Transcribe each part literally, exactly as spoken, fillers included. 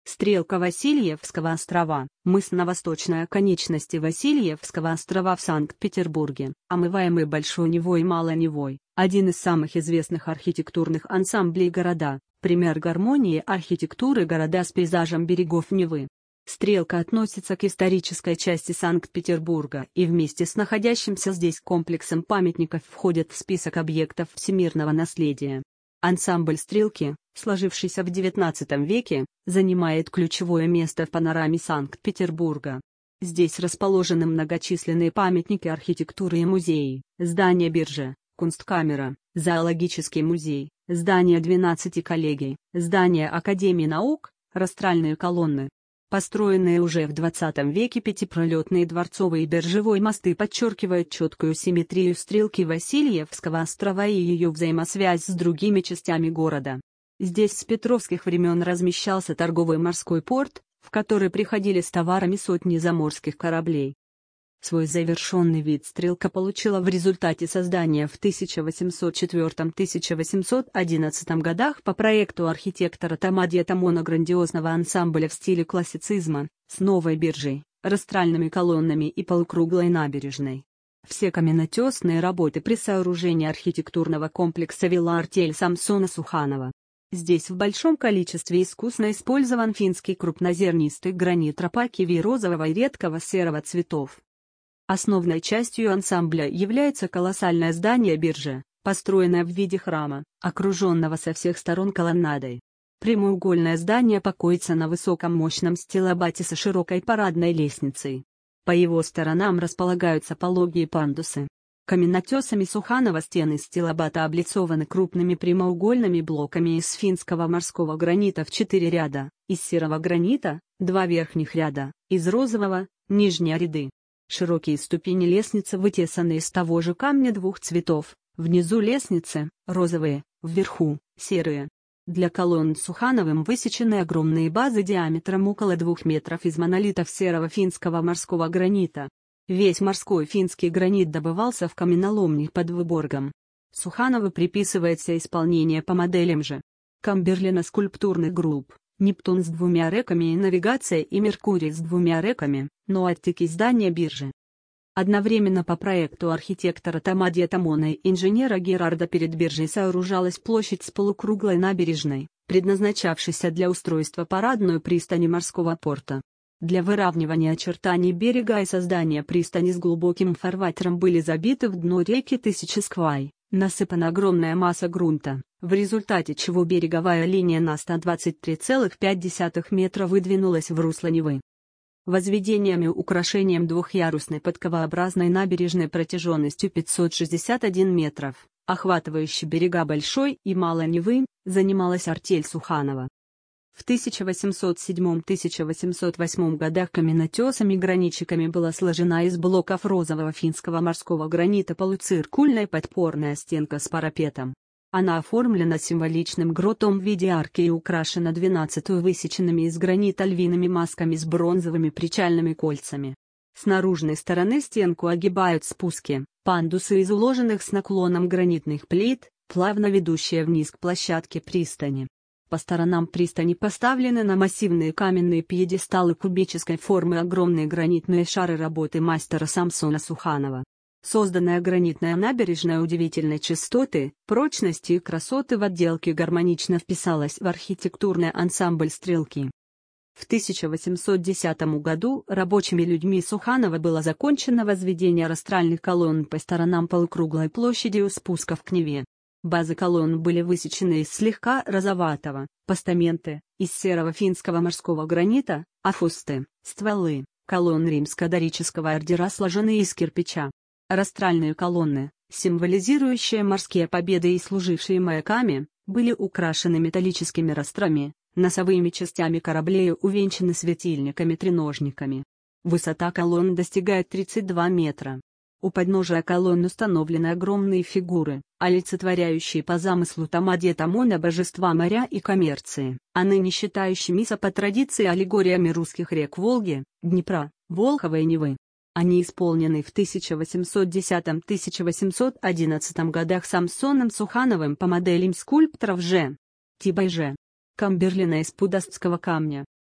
Стрелка Васильевского острова, мыс на восточной оконечности Васильевского острова в Санкт-Петербурге, омываемый Большой Невой и Малой Невой, один из самых известных архитектурных ансамблей города, пример гармонии архитектуры города с пейзажем берегов Невы. Стрелка относится к исторической части Санкт-Петербурга и вместе с находящимся здесь комплексом памятников входит в список объектов всемирного наследия. Ансамбль «Стрелки», сложившийся в девятнадцатом веке, занимает ключевое место в панораме Санкт-Петербурга. Здесь расположены многочисленные памятники архитектуры и музеи, здание биржи, Кунсткамера, зоологический музей, здание двенадцати коллегий, здание Академии наук, растральные колонны. Построенные уже в двадцатом веке пятипролетные дворцовые и биржевой мосты подчеркивают четкую симметрию стрелки Васильевского острова и ее взаимосвязь с другими частями города. Здесь с петровских времен размещался торговый морской порт, в который приходили с товарами сотни заморских кораблей. Свой завершенный вид стрелка получила в результате создания в тысяча восемьсот четвёртом — тысяча восемьсот одиннадцатом годах по проекту архитектора Тамадия Тамона грандиозного ансамбля в стиле классицизма, с новой биржей, растральными колоннами и полукруглой набережной. Все каменотесные работы при сооружении архитектурного комплекса вела артель Самсона Суханова. Здесь в большом количестве искусно использован финский крупнозернистый гранит рапакиви розового и редкого серого цветов. Основной частью ансамбля является колоссальное здание биржи, построенное в виде храма, окруженного со всех сторон колоннадой. Прямоугольное здание покоится на высоком мощном стилобате со широкой парадной лестницей. По его сторонам располагаются пологие пандусы. Каменотесами Суханова стены стилобата облицованы крупными прямоугольными блоками из финского морского гранита в четыре ряда, из серого гранита – два верхних ряда, из розового – нижние ряды. Широкие ступени лестницы вытесаны из того же камня двух цветов, внизу лестницы – розовые, вверху – серые. Для колонн Сухановым высечены огромные базы диаметром около двух метров из монолитов серого финского морского гранита. Весь морской финский гранит добывался в каменоломнях под Выборгом. Суханову приписывается исполнение по моделям же. Камберлена скульптурных групп, Нептун с двумя реками и Навигация и Меркурий с двумя реками, но оттики здания биржи. Одновременно по проекту архитектора Тамадия Тамона и инженера Герарда перед биржей сооружалась площадь с полукруглой набережной, предназначавшейся для устройства парадной пристани морского порта. Для выравнивания очертаний берега и создания пристани с глубоким фарватером были забиты в дно реки тысячи сквай, насыпана огромная масса грунта, в результате чего береговая линия на сто двадцать три целых пять десятых метра выдвинулась в русло Невы. Возведением и украшением двухъярусной подковообразной набережной протяженностью пятьсот шестьдесят один метров, охватывающей берега Большой и Малой Невы, занималась артель Суханова. В тысяча восемьсот седьмом — тысяча восемьсот восьмом годах каменотесами-гранитчиками была сложена из блоков розового финского морского гранита полуциркульная подпорная стенка с парапетом. Она оформлена символичным гротом в виде арки и украшена двенадцатью высеченными из гранита львиными масками с бронзовыми причальными кольцами. С наружной стороны стенку огибают спуски, пандусы из уложенных с наклоном гранитных плит, плавно ведущие вниз к площадке пристани. По сторонам пристани поставлены на массивные каменные пьедесталы кубической формы огромные гранитные шары работы мастера Самсона Суханова. Созданная гранитная набережная удивительной чистоты, прочности и красоты в отделке гармонично вписалась в архитектурный ансамбль «Стрелки». В тысяча восемьсот десятом году рабочими людьми Суханова было закончено возведение растральных колонн по сторонам полукруглой площади у спусков к Неве. Базы колонн были высечены из слегка розоватого, постаменты, из серого финского морского гранита, а фусты, стволы, колонн римско-дорического ордера сложены из кирпича. Растральные колонны, символизирующие морские победы и служившие маяками, были украшены металлическими рострами, носовыми частями кораблей увенчаны светильниками-треножниками. Высота колонн достигает тридцать два метра. У подножия колонн установлены огромные фигуры, олицетворяющие по замыслу Тамадия Тамона божества моря и коммерции, а ныне считающимися по традиции аллегориями русских рек Волги, Днепра, Волхова и Невы. Они исполнены в тысяча восемьсот десятом — тысяча восемьсот одиннадцатом годах Самсоном Сухановым по моделям скульпторов Ж. Тиба и Ж. Камберлена из пудастского камня.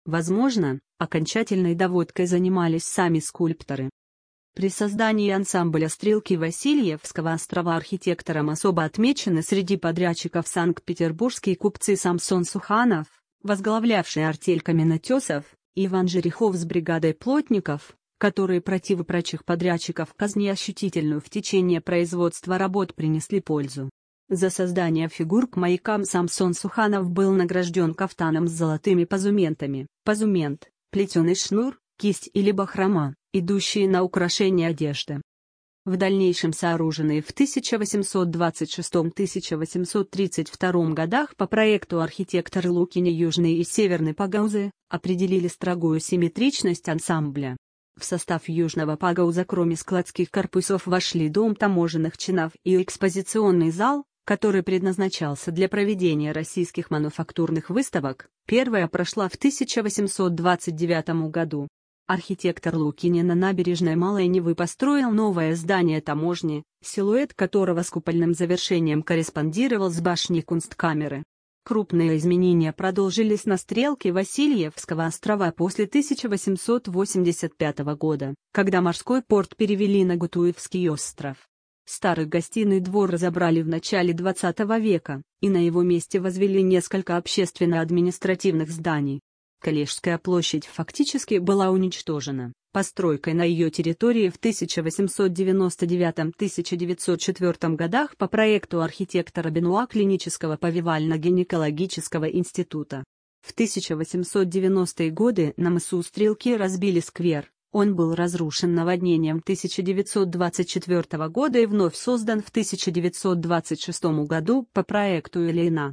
Возможно, окончательной доводкой занимались сами скульпторы. При создании ансамбля «Стрелки» Васильевского острова архитектором особо отмечены среди подрядчиков санкт-петербургские купцы Самсон Суханов, возглавлявший артель каменотесов, и Иван Жерехов с бригадой плотников, которые против прочих подрядчиков казни ощутительную в течение производства работ принесли пользу. За создание фигур к маякам Самсон Суханов был награжден кафтаном с золотыми позументами, позумент, плетеный шнур, кисть или бахрома, идущие на украшение одежды. В дальнейшем сооруженные в тысяча восемьсот двадцать шестом — тысяча восемьсот тридцать втором годах по проекту архитектора Лукиня южные и северные пагаузы, определили строгую симметричность ансамбля. В состав южного пагауза кроме складских корпусов вошли дом таможенных чинов и экспозиционный зал, который предназначался для проведения российских мануфактурных выставок. Первая прошла в тысяча восемьсот двадцать девятом году. Архитектор Лукиня на набережной Малой Невы построил новое здание таможни, силуэт которого с купольным завершением корреспондировал с башней Кунсткамеры. Крупные изменения продолжились на стрелке Васильевского острова после тысяча восемьсот восемьдесят пятого года, когда морской порт перевели на Гутуевский остров. Старый гостиный двор разобрали в начале двадцатого века, и на его месте возвели несколько общественно-административных зданий. Калежская площадь фактически была уничтожена, постройкой на ее территории в тысяча восемьсот девяносто девятом — тысяча девятьсот четвёртом годах по проекту архитектора Бенуа клинического повивально-гинекологического института. В тысяча восемьсот девяностые годы на мысу Стрелки разбили сквер, он был разрушен наводнением тысяча девятьсот двадцать четвёртого года и вновь создан в тысяча девятьсот двадцать шестом году по проекту Ильина.